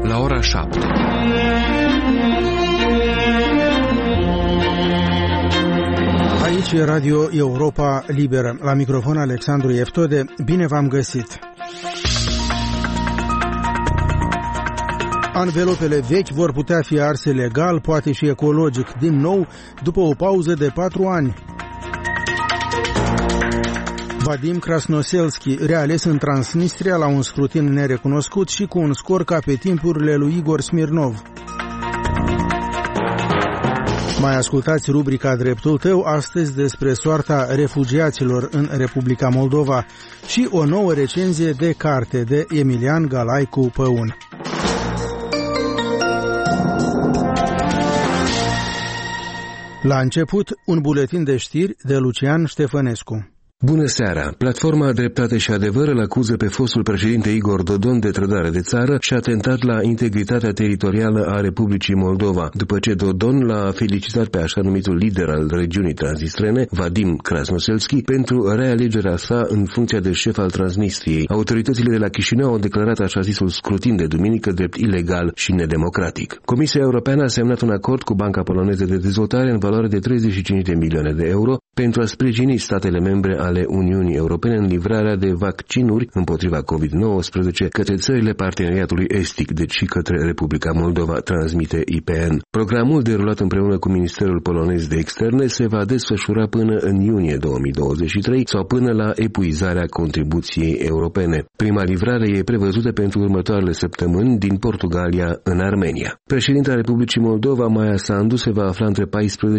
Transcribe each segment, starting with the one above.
la ora 7. Aici e Radio Europa Liberă. La microfon Alexandru Eftode. Bine v-am găsit. Anvelopele vechi vor putea fi arse legal, poate și ecologic, din nou, după o pauză de 4 ani. Vadim Krasnoselski, reales în Transnistria la un scrutin nerecunoscut și cu un scor ca pe timpurile lui Igor Smirnov. Mai ascultați rubrica Dreptul tău astăzi despre soarta refugiaților în Republica Moldova și o nouă recenzie de carte de Emilian Galaicu Păun. La început, un buletin de știri de Lucian Ștefănescu. Bună seara! Platforma Dreptate și Adevăr îl acuză pe fostul președinte Igor Dodon de trădare de țară și atentat la integritatea teritorială a Republicii Moldova, după ce Dodon l-a felicitat pe așa numitul lider al regiunii transnistrene, Vadim Krasnoselski, pentru realegerea sa în funcția de șef al Transnistriei. Autoritățile de la Chișinău au declarat așa zisul scrutin de duminică drept ilegal și nedemocratic. Comisia Europeană a semnat un acord cu Banca Poloneză de Dezvoltare în valoare de 35 de milioane de euro pentru a sprijini statele membre ale Uniunii Europene în livrarea de vaccinuri împotriva COVID-19 către țările parteneriatului estic, deci și către Republica Moldova, transmite IPN. Programul, derulat împreună cu Ministerul Polonez de Externe, se va desfășura până în iunie 2023 sau până la epuizarea contribuției europene. Prima livrare e prevăzută pentru următoarele săptămâni din Portugalia în Armenia. Președinta Republicii Moldova, Maia Sandu, se va afla între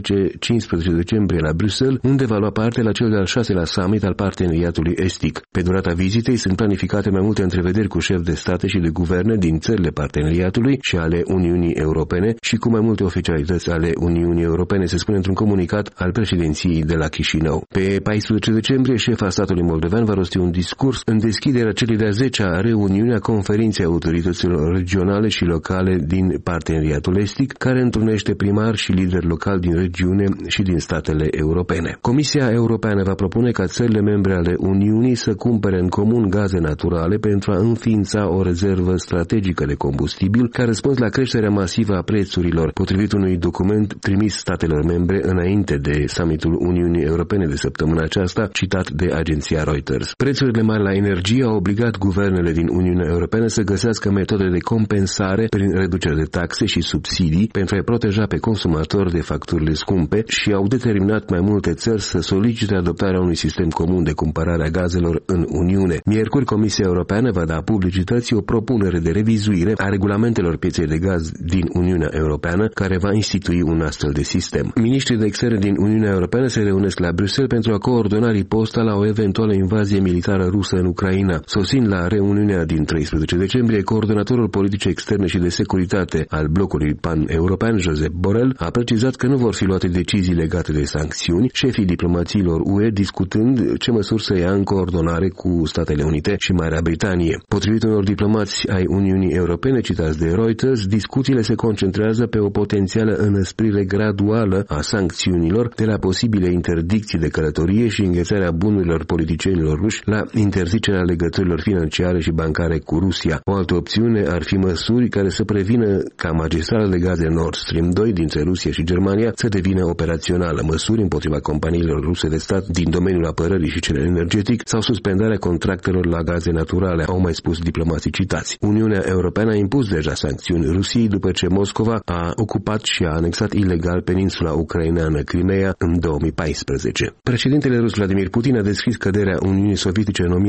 14-15 decembrie la Bruxelles, unde va lua parte la cel de-al 6-lea summit al parteneriatului estic. Pe durata vizitei sunt planificate mai multe întrevederi cu șefi de state și de guverne din țările parteneriatului și ale Uniunii Europene și cu mai multe oficialități ale Uniunii Europene, se spune într-un comunicat al președinției de la Chișinău. Pe 14 decembrie, șefa statului moldovean va rosti un discurs în deschiderea celei de-a 10-a reuniuni a conferinței autorităților regionale și locale din parteneriatul estic, care întrunește primari și lideri locali din regiune și din statele europene. Comisia Europeană va propune ca țările membre ale Uniunii să cumpere în comun gaze naturale pentru a înființa o rezervă strategică de combustibil ca răspuns la creșterea masivă a prețurilor, potrivit unui document trimis statelor membre înainte de summitul Uniunii Europene de săptămâna aceasta, citat de agenția Reuters. Prețurile mari la energie au obligat guvernele din Uniunea Europeană să găsească metode de compensare prin reducere de taxe și subsidii pentru a-i proteja pe consumatori de facturile scumpe și au determinat mai multe țări să solicite adoptarea unui sistem comun de cumpărare a gazelor în Uniune. Miercuri, Comisia Europeană va da publicității o propunere de revizuire a regulamentelor pieței de gaz din Uniunea Europeană, care va institui un astfel de sistem. Ministrii de externe din Uniunea Europeană se reunesc la Bruxelles pentru a coordona riposta la o eventuală invazie militară rusă în Ucraina. Sosind la reuniunea din 13 decembrie, coordonatorul politic externe și de securitate al blocului pan-european, Josep Borrell, a precizat că nu vor fi luate decizii legate de sancțiuni, șefii diplomațiilor UE discutând ce măsuri să ia în coordonare cu Statele Unite și Marea Britanie. Potrivit unor diplomați ai Uniunii Europene citați de Reuters, discuțiile se concentrează pe o potențială înăsprire graduală a sancțiunilor, de la posibile interdicții de călătorie și înghețarea bunurilor politicienilor ruși la interzicerea legăturilor financiare și bancare cu Rusia. O altă opțiune ar fi măsuri care să prevină ca magistrala de gaze Nord Stream 2 dintre Rusia și Germania să devină operațională, măsuri împotriva companiilor ruse de stat din domeniul apărării și cel energetic sau suspendarea contractelor la gaze naturale, au mai spus diplomații citați. Uniunea Europeană a impus deja sancțiuni Rusiei după ce Moscova a ocupat și a anexat ilegal peninsula ucraineană Crimea în 2014. Președintele rus Vladimir Putin a descris căderea Uniunii Sovietice în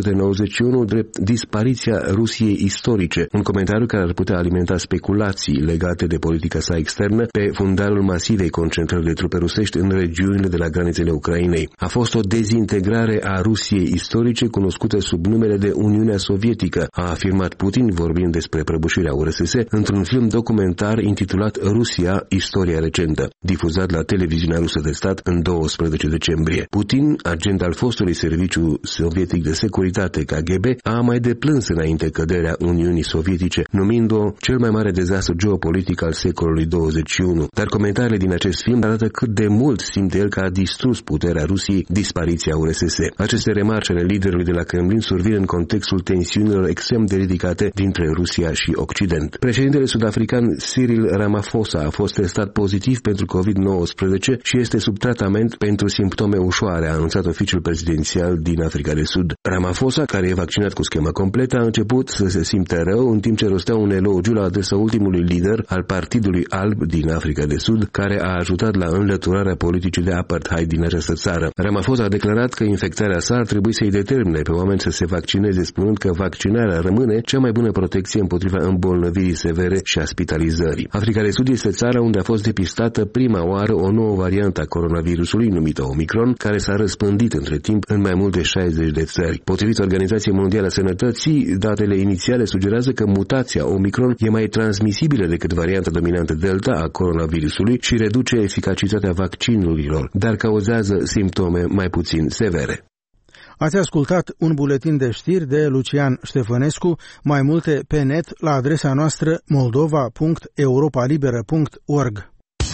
1991 drept dispariția Rusiei istorice, un comentariu care ar putea alimenta speculații legate de politica sa externă pe fundalul masivei concentrări de trupe rusești în regiunile de la granițele Ucrainei. A fost o dezintegrare a Rusiei istorice cunoscută sub numele de Uniunea Sovietică, a afirmat Putin vorbind despre prăbușirea URSS într-un film documentar intitulat Rusia, istoria recentă, difuzat la televiziunea rusă de stat în 12 decembrie. Putin, agent al fostului serviciu sovietic de securitate KGB, a mai deplâns înainte căderea Uniunii Sovietice, numind-o cel mai mare dezastru geopolitic al secolului 21. Dar comentariile din acest film arată cât de mult simte el că a distrus puterea Rusiei dispariția URSS. Aceste remarci ale liderului de la Kremlin survin în contextul tensiunilor extrem de ridicate dintre Rusia și Occident. Președintele sud-african Cyril Ramaphosa a fost testat pozitiv pentru COVID-19 și este sub tratament pentru simptome ușoare, a anunțat oficiul prezidențial din Africa de Sud. Ramaphosa, care e vaccinat cu schemă completă, a început să se simtă rău în timp ce rostea un elogiu la adresa ultimului lider al Partidului Alb din Africa de Sud, care a ajutat la înlăturarea politicii de apartheid din această țară. Ramaphosa a declarat că infectarea sa ar trebui să-i determine pe oameni să se vaccineze, spunând că vaccinarea rămâne cea mai bună protecție împotriva îmbolnăvirii severe și a spitalizării. Africa de Sud este țara unde a fost depistată prima oară o nouă variantă a coronavirusului, numită Omicron, care s-a răspândit între timp în mai mult de 60 de țări. Potrivit Organizației Mondiale a Sănătății, datele inițiale sugerează că mutația Omicron e mai transmisibilă decât varianta dominantă Delta a coronavirusului și reduce eficacitatea vaccinurilor, dar cauzează simptome mai puțin severe. Ați ascultat un buletin de știri de Lucian Ștefănescu, mai multe pe net la adresa noastră moldova.europalibera.org.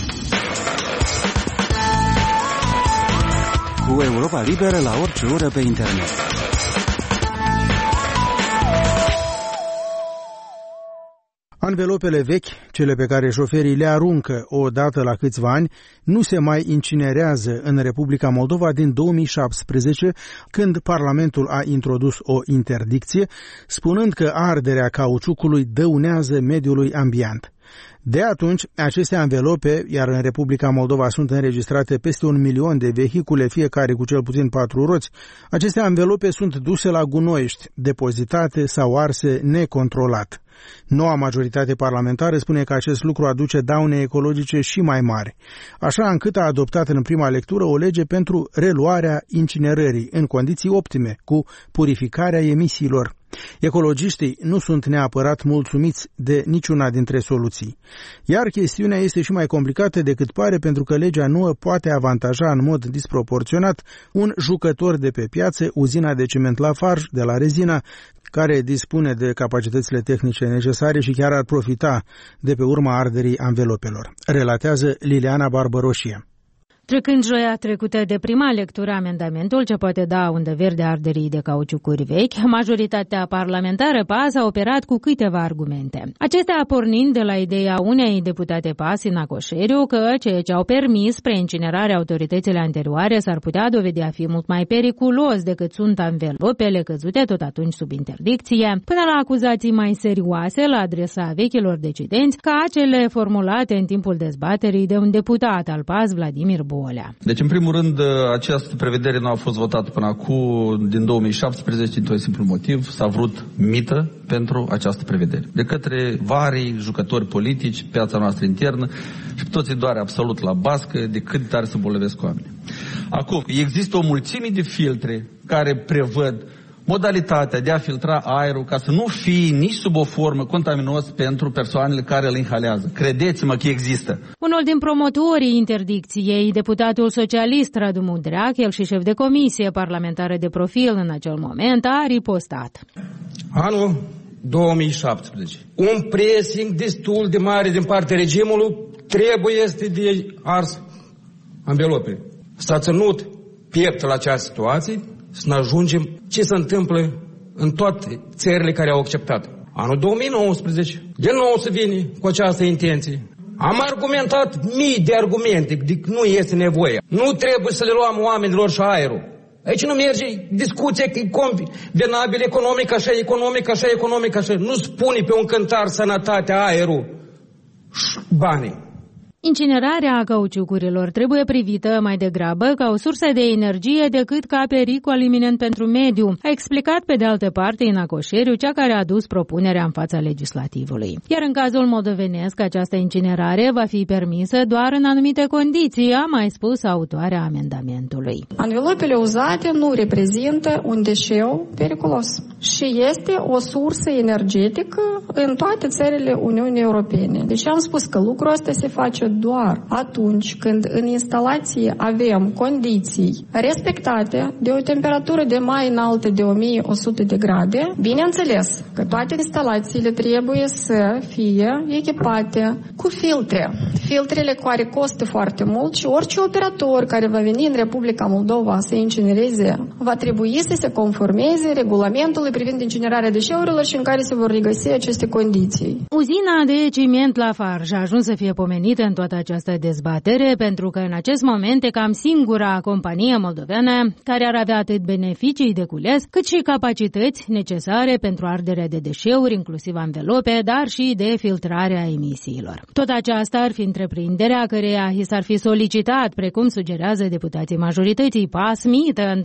Cu Europa Liberă la orice oră pe internet. Anvelopele vechi, cele pe care șoferii le aruncă o dată la câțiva ani, nu se mai incinerează în Republica Moldova din 2017, când Parlamentul a introdus o interdicție, spunând că arderea cauciucului dăunează mediului ambient. De atunci, aceste anvelope, iar în Republica Moldova sunt înregistrate peste 1 milion de vehicule, fiecare cu cel puțin 4 roți, aceste anvelope sunt duse la gunoiești, depozitate sau arse necontrolat. Noua majoritate parlamentară spune că acest lucru aduce daune ecologice și mai mari, așa încât a adoptat în prima lectură o lege pentru reluarea incinerării în condiții optime, cu purificarea emisiilor. Ecologiștii nu sunt neapărat mulțumiți de niciuna dintre soluții. Iar chestiunea este și mai complicată decât pare, pentru că legea nouă poate avantaja în mod disproporționat un jucător de pe piață, uzina de ciment Lafarge de la Rezina, care dispune de capacitățile tehnice necesare și chiar ar profita de pe urma arderii anvelopelor, relatează Liliana Barbăroșie. Trecând joia trecută de prima lectură amendamentul ce poate da undă verde arderii de cauciucuri vechi, majoritatea parlamentară PAS a operat cu câteva argumente. Acestea pornind de la ideea unei deputate PAS, Sina Coșeriu, că ceea ce au permis preincinerarea autoritățile anterioare s-ar putea dovedi a fi mult mai periculos decât sunt anvelopele căzute tot atunci sub interdicție, până la acuzații mai serioase la adresa vechilor decidenți, ca cele formulate în timpul dezbaterii de un deputat al PAS, Vladimir Bolea. Deci, în primul rând, această prevedere nu a fost votată până acum din 2017, dintr-un simplu motiv, s-a vrut mită pentru această prevedere. De către vari jucători politici, piața noastră internă, și toți doare absolut la bască de cât tare să bolăvesc oamenii. Acum, există o mulțime de filtre care prevăd modalitatea de a filtra aerul ca să nu fie nici sub o formă contaminos pentru persoanele care îl inhalează. Credeți-mă că există. Unul din promotorii interdicției, deputatul socialist Radu Mudreac, el și șef de comisie parlamentară de profil în acel moment, a ripostat. Anul 2017. Un pressing destul de mare din partea regimului trebuie de ars anvelope. S-a ținut piept la această situație să ne ajungem ce se întâmplă în toate țările care au acceptat. Anul 2019, din nou se vine cu această intenție. Am argumentat mii de argumente de că nu este nevoie. Nu trebuie să le luăm oamenilor și aerul. Aici nu merge discuția convenabil economic, așa economic, așa economic, așa. Nu spune pe un cântar sănătatea, aerul și banii. Incinerarea cauciucurilor trebuie privită mai degrabă ca o sursă de energie decât ca pericol iminent pentru mediu, a explicat pe de altă parte Ina Coșeriu, cea care a adus propunerea în fața legislativului. Iar în cazul moldovenesc, această incinerare va fi permisă doar în anumite condiții, a mai spus autoarea amendamentului. Anvelopele uzate nu reprezintă un deșeu periculos. și este o sursă energetică în toate țările Uniunii Europene. Deci am spus că lucrul ăsta se face doar atunci când în instalație avem condiții respectate de o temperatură de mai înaltă de 1100 de grade. Bineînțeles că toate instalațiile trebuie să fie echipate cu filtre. Filtrele care costă foarte mult și orice operator care va veni în Republica Moldova să incinereze va trebui să se conformeze regulamentului privind incinerarea deșeurilor și în care se vor regăsi aceste condiții. Uzina de ciment Lafarge a ajuns să fie pomenită în toată această dezbatere pentru că în acest moment e cam singura companie moldoveană care ar avea atât beneficii de cules cât și capacități necesare pentru arderea de deșeuri, inclusiv anvelope, dar și de filtrarea emisiilor. Tot aceasta ar fi întreprinderea căreia i s-ar fi solicitat, precum sugerează deputații majorității PAS, mită în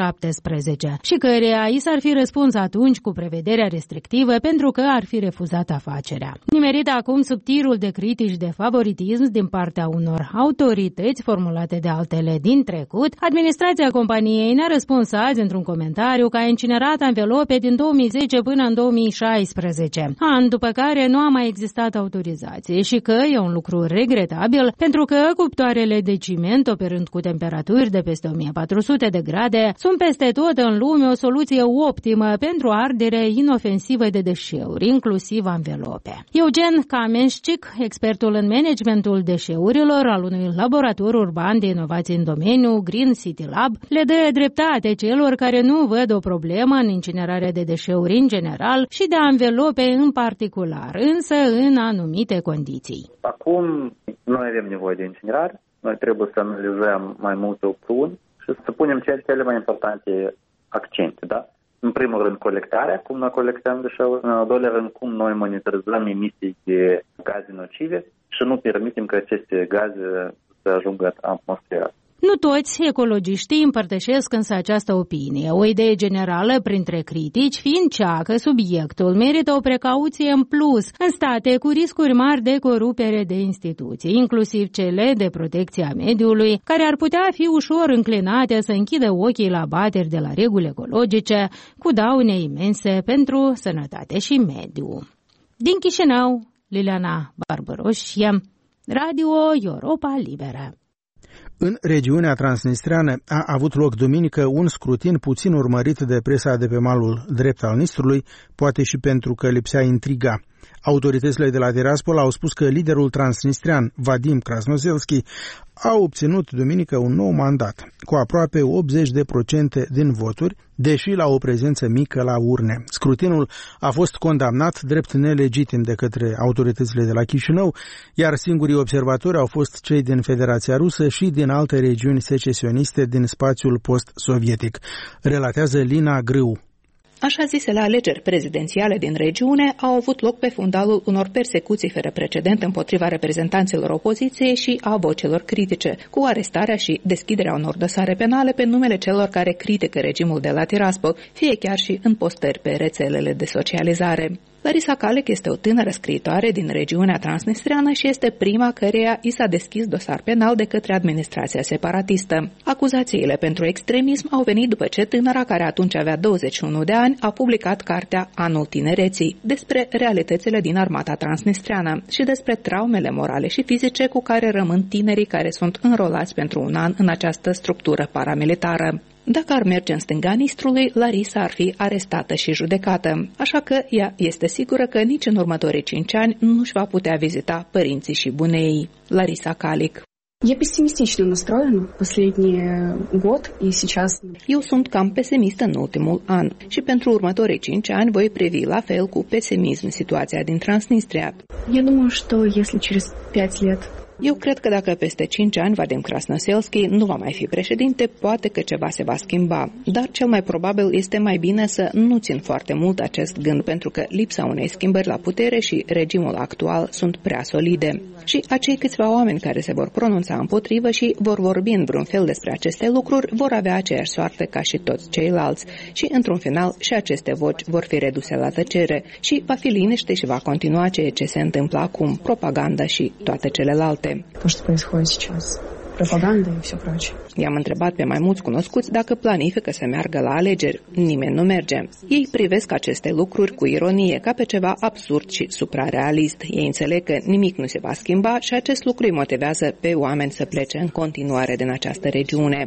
2017 și căreia i s-ar fi răspuns atunci cu prevederea restrictivă pentru că ar fi refuzat afacerea. Nimerit acum sub tirul de critici de favoritism din partea unor autorități formulate de altele din trecut, administrația companiei ne-a răspuns azi într-un comentariu că a incinerat anvelope din 2010 până în 2016, an după care nu a mai existat autorizație și că e un lucru regretabil pentru că cuptoarele de ciment operând cu temperaturi de peste 1400 de grade sunt peste tot în lume o soluție optimă pentru ardere inofensivă de deșeuri, inclusiv anvelope. Eugen Kamenșcic, expertul în managementul deșeurilor al unui laborator urban de inovații în domeniu, Green City Lab, le dă dreptate celor care nu văd o problemă în incinerarea de deșeuri în general și de anvelope în particular, însă în anumite condiții. Acum noi avem nevoie de incinerare, noi trebuie să analizăm mai multe opțiuni și să punem cele mai importante accente, da? În primul rând, colectarea, cum noi colectăm deșeuri, în al doilea rând, cum noi monitorizăm emisii de gaze nocive și nu permitem ca aceste gaze să ajungă în atmosferă. Nu toți ecologiștii împărtășesc însă această opinie. O idee generală printre critici fiind cea că subiectul merită o precauție în plus în state cu riscuri mari de corupere de instituții, inclusiv cele de protecție a mediului, care ar putea fi ușor înclinate să închidă ochii la abateri de la reguli ecologice, cu daune imense pentru sănătate și mediu. Din Chișinău, Liliana Barbaroșie, Radio Europa Liberă. În regiunea transnistreană a avut loc duminică un scrutin puțin urmărit de presa de pe malul drept al Nistrului, poate și pentru că lipsea intriga. Autoritățile de la Tiraspol au spus că liderul transnistrean, Vadim Krasnoselski, a obținut duminică un nou mandat, cu aproape 80% din voturi, deși la o prezență mică la urne. Scrutinul a fost condamnat drept nelegitim de către autoritățile de la Chișinău, iar singurii observatori au fost cei din Federația Rusă și din alte regiuni secesioniste din spațiul post-sovietic, relatează Lina Grâu. Așa zisele alegeri prezidențiale din regiune au avut loc pe fundalul unor persecuții fără precedent împotriva reprezentanților opoziției și a vocelor critice, cu arestarea și deschiderea unor dosare penale pe numele celor care critică regimul de la Tiraspol, fie chiar și în postări pe rețelele de socializare. Larisa Kalek este o tânără scriitoare din regiunea transnistreană și este prima căreia i s-a deschis dosar penal de către administrația separatistă. Acuzațiile pentru extremism au venit după ce tânăra, care atunci avea 21 de ani, a publicat cartea Anul Tinereții despre realitățile din armata transnistreană și despre traumele morale și fizice cu care rămân tinerii care sunt înrolați pentru un an în această structură paramilitară. Dacă ar merge în stânga Nistrului, Larisa ar fi arestată și judecată, așa că ea este sigură că nici în următorii 5 ani nu își va putea vizita părinții și buneii. Larisa Kalek. Eu sunt cam pesimistă în ultimul an și pentru următorii 5 ani voi privi la fel cu pesimism situația din Transnistria. Eu cred că dacă peste 5 ani Vadim Krasnoselski nu va mai fi președinte, poate că ceva se va schimba. Dar cel mai probabil este mai bine să nu țin foarte mult acest gând, pentru că lipsa unei schimbări la putere și regimul actual sunt prea solide. Și acei câțiva oameni care se vor pronunța împotrivă și vor vorbi în vreun fel despre aceste lucruri vor avea aceeași soartă ca și toți ceilalți. Și într-un final și aceste voci vor fi reduse la tăcere și va fi liniște și va continua ceea ce se întâmplă acum, propaganda și toate celelalte. пропаганда и все прочее. I-am întrebat pe mai mulți cunoscuți dacă planifică să meargă la alegeri. Nimeni nu merge. Ei privesc aceste lucruri cu ironie, ca pe ceva absurd și suprarealist. Ei înțeleg că nimic nu se va schimba și acest lucru îi motivează pe oameni să plece în continuare din această regiune.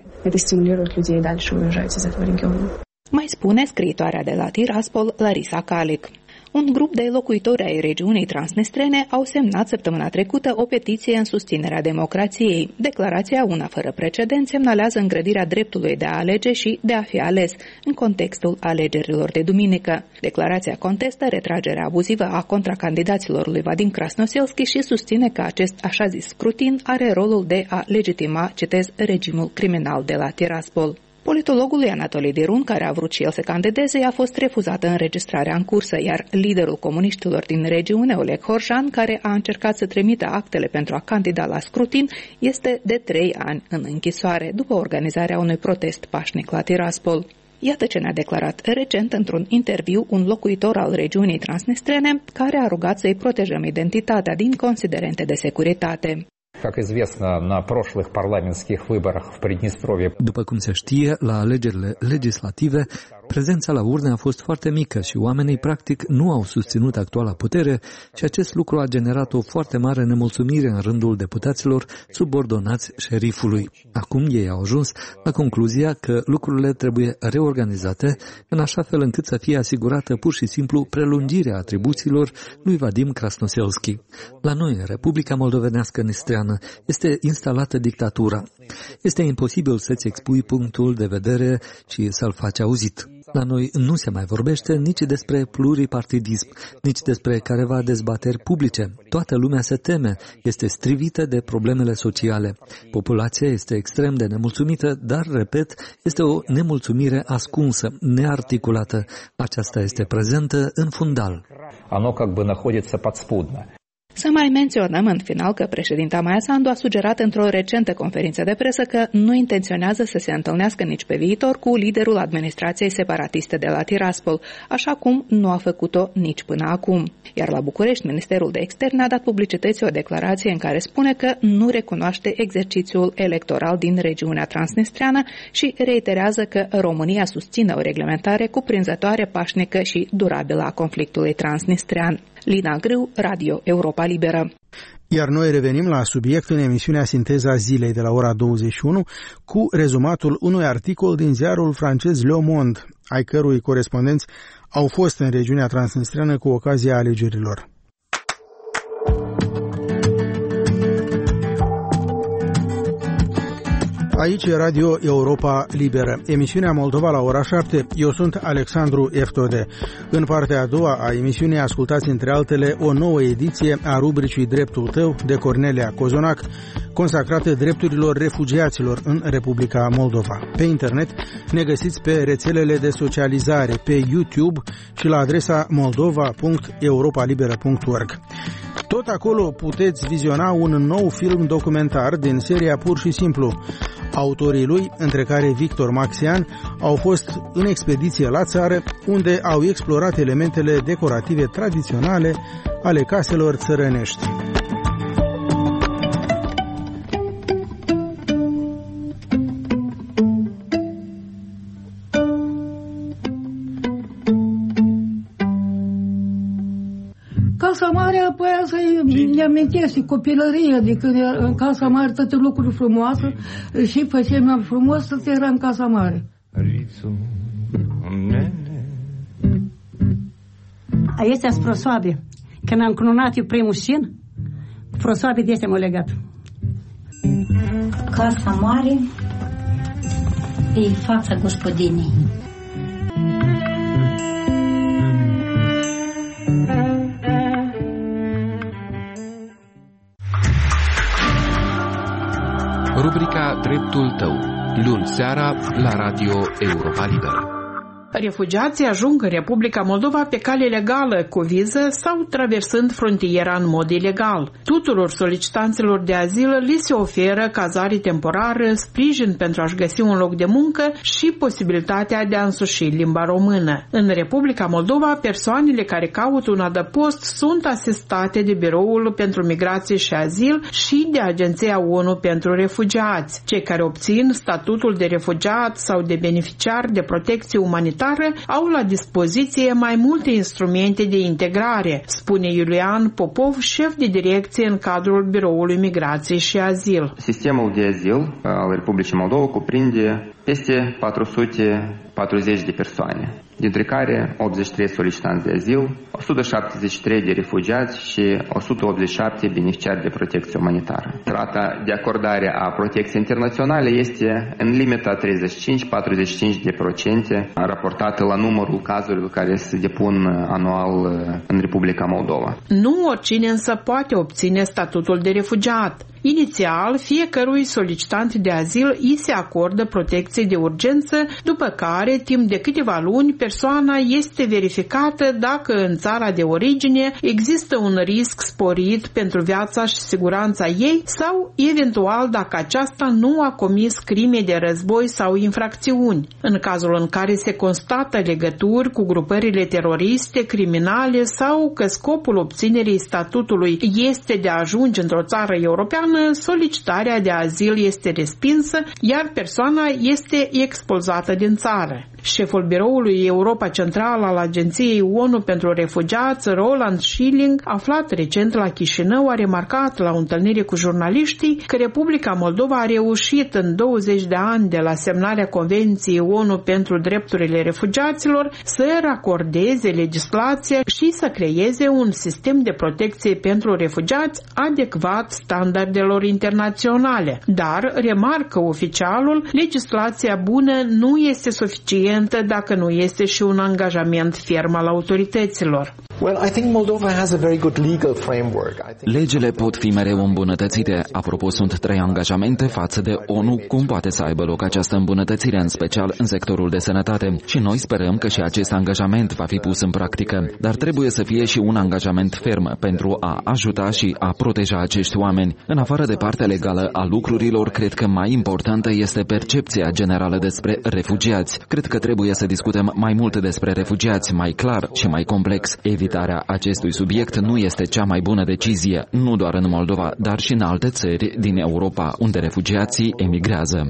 Mai spune scriitoarea de la Tiraspol, Larisa Calic. Un grup de locuitori ai regiunii transnistrene au semnat săptămâna trecută o petiție în susținerea democrației. Declarația, una fără precedent, semnalează îngrădirea dreptului de a alege și de a fi ales în contextul alegerilor de duminică. Declarația contestă retragerea abuzivă a contracandidaților lui Vadim Krasnoselski și susține că acest așa zis scrutin are rolul de a legitima, citez, regimul criminal de la Tiraspol. Politologului Anatolii Dirun, care a vrut și el să candideze, a fost refuzată înregistrarea în cursă, iar liderul comuniștilor din regiune, Oleg Horjan, care a încercat să trimită actele pentru a candida la scrutin, este de 3 ani în închisoare, după organizarea unui protest pașnic la Tiraspol. Iată ce ne-a declarat recent într-un interviu un locuitor al regiunii transnistrene, care a rugat să-i protejăm identitatea din considerente de securitate. După cum se știe, la alegerile legislative, prezența la urne a fost foarte mică și oamenii practic nu au susținut actuala putere și acest lucru a generat o foarte mare nemulțumire în rândul deputaților subordonați șerifului. Acum ei au ajuns la concluzia că lucrurile trebuie reorganizate în așa fel încât să fie asigurată pur și simplu prelungirea atribuțiilor lui Vadim Krasnoselski. La noi, în Republica Moldovenească Nistreană, este instalată dictatura. Este imposibil să-ți expui punctul de vedere și să-l faci auzit. La noi nu se mai vorbește nici despre pluripartidism, nici despre careva dezbateri publice. Toată lumea se teme, este strivită de problemele sociale. Populația este extrem de nemulțumită, dar, repet, este o nemulțumire ascunsă, nearticulată. Aceasta este prezentă în fundal. Оно как бы находится подспудно. Să mai menționăm în final că președinta Maia Sandu a sugerat într-o recentă conferință de presă că nu intenționează să se întâlnească nici pe viitor cu liderul administrației separatiste de la Tiraspol, așa cum nu a făcut-o nici până acum. Iar la București, Ministerul de Externe a dat publicității o declarație în care spune că nu recunoaște exercițiul electoral din regiunea transnistreană și reiterează că România susține o reglementare cuprinzătoare, pașnică și durabilă a conflictului transnistrean. Lina Grâu, Radio Europa Liberă. Iar noi revenim la subiect în emisiunea Sinteza Zilei de la ora 21 cu rezumatul unui articol din ziarul francez Le Monde, ai cărui corespondenți au fost în regiunea transnistreană cu ocazia alegerilor. Aici e Radio Europa Liberă, emisiunea Moldova la ora 7. Eu sunt Alexandru Eftode. În partea a doua a emisiunii ascultați între altele o nouă ediție a rubricii Dreptul Tău de Cornelia Cozonac, consacrată drepturilor refugiaților în Republica Moldova. Pe internet ne găsiți pe rețelele de socializare, pe YouTube și la adresa moldova.europalibera.org. Tot acolo puteți viziona un nou film documentar din seria Pur și Simplu. Autorii lui, între care Victor Maxian, au fost în expediție la țară, unde au explorat elementele decorative tradiționale ale caselor țărănești. Casa Mare, apoi să-i amintesc copilăria, de când în Casa Mare toate lucruri frumoase și făceam mai frumos să era în Casa Mare. Astea sunt prosoabe. Când am cununat eu primul șin, prosoabe de astea m-au legat. Casa Mare e fața gospodinii. Rubrica Dreptul Tău, luni seara la Radio Europa Liberă. Refugiații ajung în Republica Moldova pe cale legală cu viză sau traversând frontiera în mod ilegal. Tuturor solicitanților de azil li se oferă cazare temporară, sprijin pentru a-și găsi un loc de muncă și posibilitatea de a însuși limba română. În Republica Moldova, persoanele care caută un adăpost sunt asistate de Biroul pentru Migrație și Azil și de Agenția ONU pentru Refugiați. Cei care obțin statutul de refugiat sau de beneficiar de protecție umanitară au la dispoziție mai multe instrumente de integrare, spune Iulian Popov, șef de direcție în cadrul Biroului Migrație și Azil. Sistemul de azil al Republicii Moldova cuprinde peste 440 de persoane, dintre care 83 solicitanți de azil, 173 de refugiați și 187 beneficiari de protecție umanitară. Rata de acordare a protecției internaționale este în limita 35-45% raportată la numărul cazurilor care se depun anual în Republica Moldova. Nu oricine însă poate obține statutul de refugiat. Inițial, fiecărui solicitant de azil îi se acordă protecție de urgență, după care, timp de câteva luni, persoana este verificată dacă în țara de origine există un risc sporit pentru viața și siguranța ei sau, eventual, dacă aceasta nu a comis crime de război sau infracțiuni. În cazul în care se constată legături cu grupările teroriste, criminale sau că scopul obținerii statutului este de a ajunge într-o țară europeană, solicitarea de azil este respinsă, iar persoana este expulzată din țară. Șeful biroului Europa Centrală al Agenției ONU pentru Refugiați, Roland Schilling, aflat recent la Chișinău, a remarcat la o întâlnire cu jurnaliștii că Republica Moldova a reușit în 20 de ani de la semnarea Convenției ONU pentru drepturile refugiaților să racordeze legislația și să creeze un sistem de protecție pentru refugiați adecvat standardelor internaționale. Dar, remarcă oficialul, legislația bună nu este suficientă dacă nu este și un angajament ferm al autorităților. Legile pot fi mereu îmbunătățite. Apropo, sunt 3 angajamente față de ONU. Cum poate să aibă loc această îmbunătățire, în special în sectorul de sănătate? Și noi sperăm că și acest angajament va fi pus în practică. Dar trebuie să fie și un angajament ferm pentru a ajuta și a proteja acești oameni. În afară de partea legală a lucrurilor, cred că mai importantă este percepția generală despre refugiați. Cred că trebuie să discutăm mai mult despre refugiați, mai clar și mai complex. Evitarea acestui subiect nu este cea mai bună decizie, nu doar în Moldova, dar și în alte țări din Europa, unde refugiații emigrează.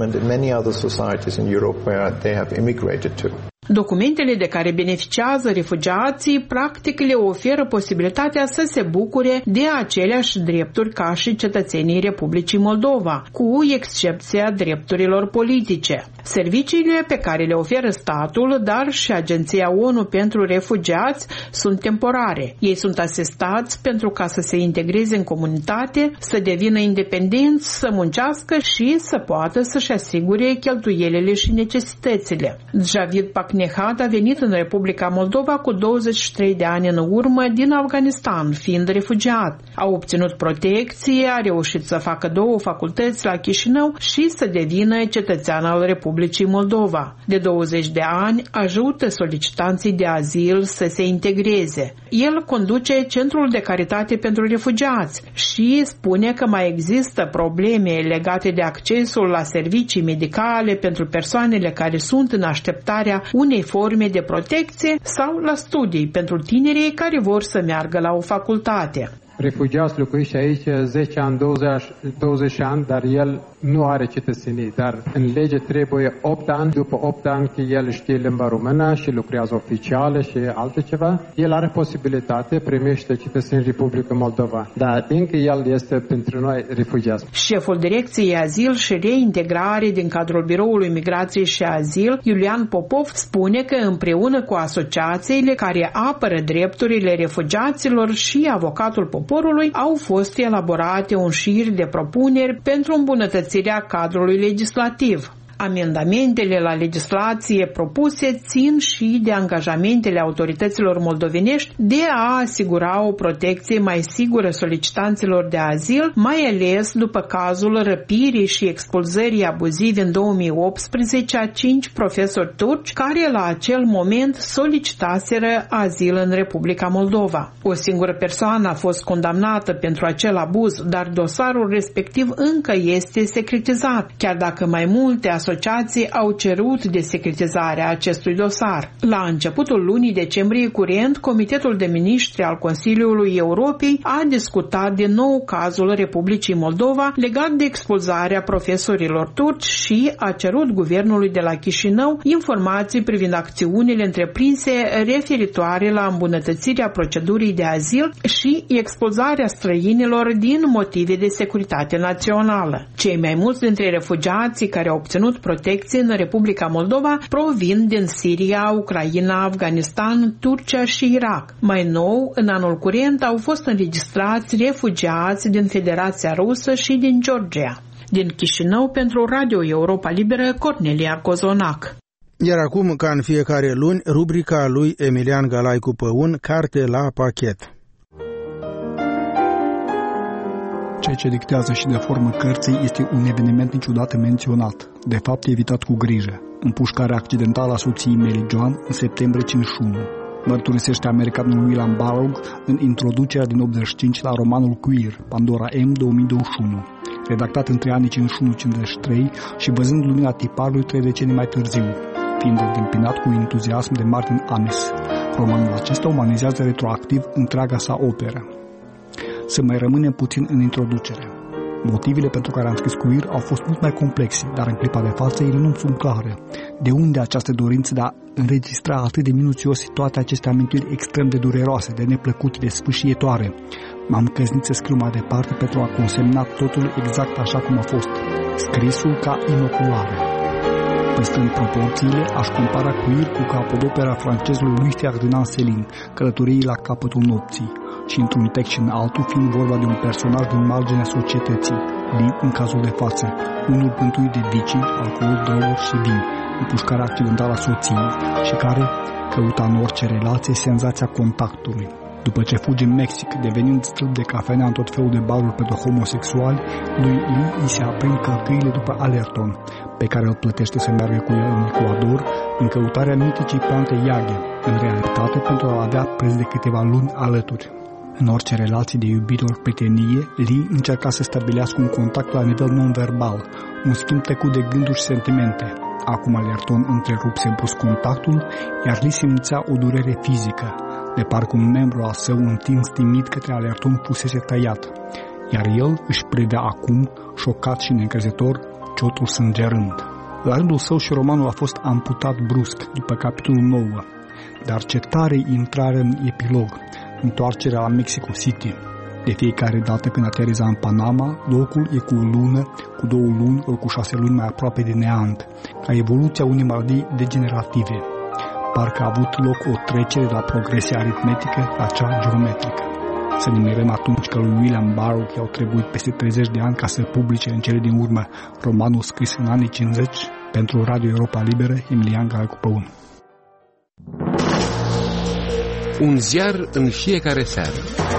Documentele de care beneficiază refugiații practic le oferă posibilitatea să se bucure de aceleași drepturi ca și cetățenii Republicii Moldova, cu excepția drepturilor politice. Serviciile pe care le oferă statul, dar și Agenția ONU pentru Refugiați sunt temporare. Ei sunt asistați pentru ca să se integreze în comunitate, să devină independenți, să muncească și să poată să-și asigure cheltuielile și necesitățile. Javid Paknehat a venit în Republica Moldova cu 23 de ani în urmă din Afganistan, fiind refugiat. A obținut protecție, a reușit să facă 2 facultăți la Chișinău și să devină cetățean al Republicii Moldova. De 20 de ani ajută solicitanții de azil să se integreze. El conduce Centrul de Caritate pentru Refugiați și spune că mai există probleme legate de accesul la servicii medicale pentru persoanele care sunt în așteptarea unei forme de protecție sau la studii pentru tinerii care vor să meargă la o facultate. Refugiați locuiește aici 10 ani, 20 ani, dar el nu are cetățenie. Dar în lege trebuie 8 ani. După 8 ani că el știe limba română și lucrează oficială și alte ceva, el are posibilitate, primește cetățenie Republica Moldova. Dar încă el este pentru noi refugiat. Șeful Direcției Azil și Reintegrare din cadrul Biroului Migrație și Azil, Iulian Popov, spune că împreună cu asociațiile care apără drepturile refugiaților și avocatul poporului au fost elaborate un șir de propuneri pentru îmbunătățirea cadrului legislativ. Amendamentele la legislație propuse țin și de angajamentele autorităților moldovenești de a asigura o protecție mai sigură solicitanților de azil, mai ales după cazul răpirii și expulzării abuzive în 2018 a 5 profesori turci care la acel moment solicitaseră azil în Republica Moldova. O singură persoană a fost condamnată pentru acel abuz, dar dosarul respectiv încă este secretizat, chiar dacă mai multe asociații au cerut desecretizarea acestui dosar. La începutul lunii decembrie curent, Comitetul de Miniștri al Consiliului Europei a discutat din nou cazul Republicii Moldova legat de expulzarea profesorilor turci și a cerut guvernului de la Chișinău informații privind acțiunile întreprinse referitoare la îmbunătățirea procedurii de azil și expulzarea străinilor din motive de securitate națională. Cei mai mulți dintre refugiații care au obținut protecție în Republica Moldova provin din Siria, Ucraina, Afganistan, Turcia și Irak. Mai nou, în anul curent au fost înregistrați refugiați din Federația Rusă și din Georgia. Din Chișinău, pentru Radio Europa Liberă, Cornelia Cozonac. Iar acum, ca în fiecare luni, rubrica lui Emilian Galaicu Păun, Carte la pachet. Ceea ce dictează și de formă cărții este un eveniment niciodată menționat, de fapt evitat cu grijă, împușcarea accidentală a soției Mary Joan în septembrie 51. Mărturisește americanul William Barrow în introducerea din 85 la romanul Queer, Pandora M. 2021, redactat între anii 51-53 și văzând lumina tiparului 3 decenii mai târziu, fiind întâmpinat cu entuziasm de Martin Amis. Romanul acesta umanizează retroactiv întreaga sa operă. Să mai rămânem puțin în introducere. Motivele pentru care am scris Queer au fost mult mai complexe, dar în clipa de față ele nu sunt clare. De unde această dorință de a înregistra atât de minuțios toate aceste amintiri extrem de dureroase, de neplăcute, de sfâșietoare? M-am căznit să scriu mai departe pentru a consemna totul exact așa cum a fost, scrisul ca inoculare. Păstrând proporțiile, aș compara Queer cu capodopera francezului lui Ferdinand Céline, Călătoriei la capătul nopții, și într-un text și în altul fiind vorba de un personaj din marginea societății, Lee în cazul de față, unul pântuit de vicii, alcool, droguri și vin, împușcarea accidentală a soției și care căuta în orice relație senzația contactului. După ce fuge în Mexic, devenind stâlp de cafenea în tot felul de baruri pentru homosexuali, lui Lee îi se aprind călcâile după Allerton, pe care îl plătește să meargă cu el în Ecuador, în căutarea miticii plante iaghe, în realitate pentru a avea preț de câteva luni alături. În orice relație de iubitor-prietenie, Lee încerca să stabilească un contact la nivel non-verbal, un schimb trecut de gânduri și sentimente. Acum Allerton întrerupse brusc contactul, iar Lee simțea o durere fizică, de parcă un membru al său întins timid către Allerton fusese tăiat, iar el își privea acum, șocat și neîncrezător, ciotul sângerând. La rândul său și romanul a fost amputat brusc, după capitolul 9, dar ce tare intrare în epilog, întoarcerea la Mexico City. De fiecare dată când ateriza în Panama, locul e cu o lună, cu 2 luni, ori cu 6 luni mai aproape de neant, ca evoluția unei maladii degenerative. Parcă a avut loc o trecere de la progresia aritmetică la cea geometrică. Să ne mirăm atunci că lui William Barrow i-au trebuit peste 30 de ani ca să publice în cele din urmă romanul scris în anii 50 pentru Radio Europa Liberă, Emilian Galaicu Păun. Un ziar în fiecare seară.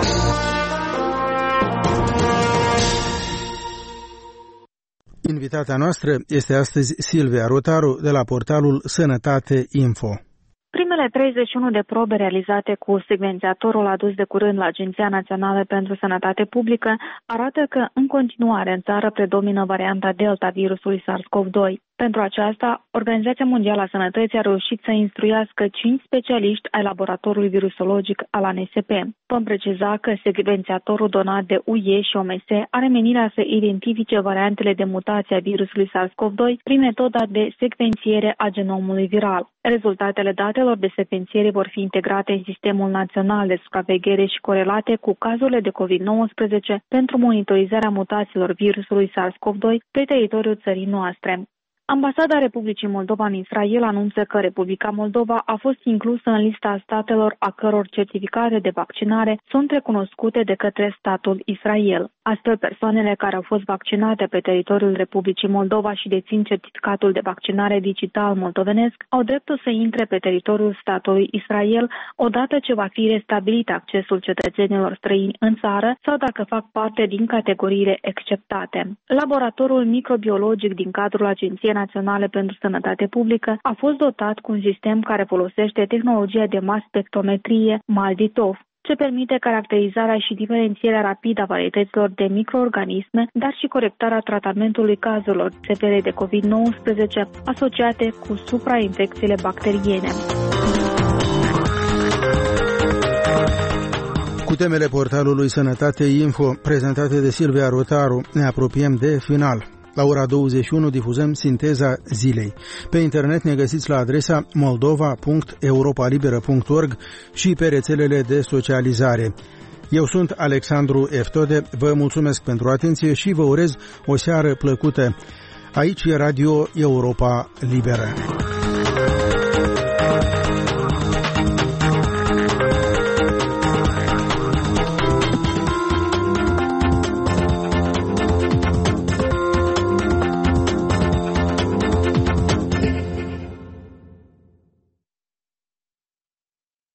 Invitata noastră este astăzi Silvia Rotaru de la portalul Sănătate Info. Primele 31 de probe realizate cu secvențiatorul adus de curând la Agenția Națională pentru Sănătate Publică arată că în continuare în țară predomină varianta Delta virusului SARS-CoV-2. Pentru aceasta, Organizația Mondială a Sănătății a reușit să instruiască 5 specialiști ai laboratorului virusologic al ANSP. Vom preciza că secvențiatorul donat de UE și OMS are menirea să identifice variantele de mutație a virusului SARS-CoV-2 prin metoda de secvențiere a genomului viral. Rezultatele datelor de secvențiere vor fi integrate în Sistemul Național de Supraveghere și corelate cu cazurile de COVID-19 pentru monitorizarea mutațiilor virusului SARS-CoV-2 pe teritoriul țării noastre. Ambasada Republicii Moldova în Israel anunță că Republica Moldova a fost inclusă în lista statelor a căror certificate de vaccinare sunt recunoscute de către statul Israel. Astfel, persoanele care au fost vaccinate pe teritoriul Republicii Moldova și dețin certificatul de vaccinare digital moldovenesc au dreptul să intre pe teritoriul statului Israel odată ce va fi restabilit accesul cetățenilor străini în țară sau dacă fac parte din categoriile exceptate. Laboratorul microbiologic din cadrul Agenției Naționale pentru Sănătate Publică a fost dotat cu un sistem care folosește tehnologia de mass spectrometrie MALDI-TOF, ce permite caracterizarea și diferențierea rapidă a varietăților de microorganisme, dar și corectarea tratamentului cazurilor severe de COVID-19 asociate cu suprainfecțiile bacteriene. Cu temele portalului Sănătate Info, prezentate de Silvia Rotaru, ne apropiem de final. La ora 21 difuzăm sinteza zilei. Pe internet ne găsiți la adresa moldova.europalibera.org și pe rețelele de socializare. Eu sunt Alexandru Eftode, vă mulțumesc pentru atenție și vă urez o seară plăcută. Aici e Radio Europa Liberă.